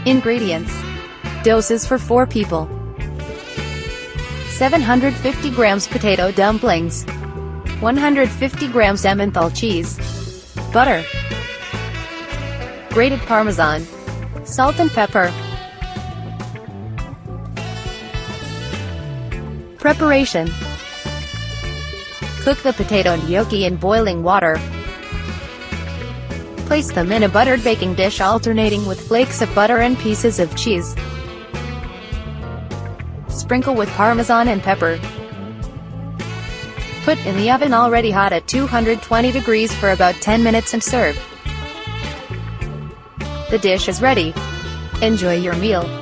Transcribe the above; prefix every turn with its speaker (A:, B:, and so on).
A: Ingredients. Doses for 4 people. 750 grams potato dumplings. 150 grams Emmental cheese. Butter. Grated Parmesan. Salt and pepper. Preparation. Cook the potato gnocchi in boiling water. Place them in a buttered baking dish alternating with flakes of butter and pieces of cheese. Sprinkle with Parmesan and pepper. Put in the oven already hot at 220 degrees for about 10 minutes and serve. The dish is ready. Enjoy your meal.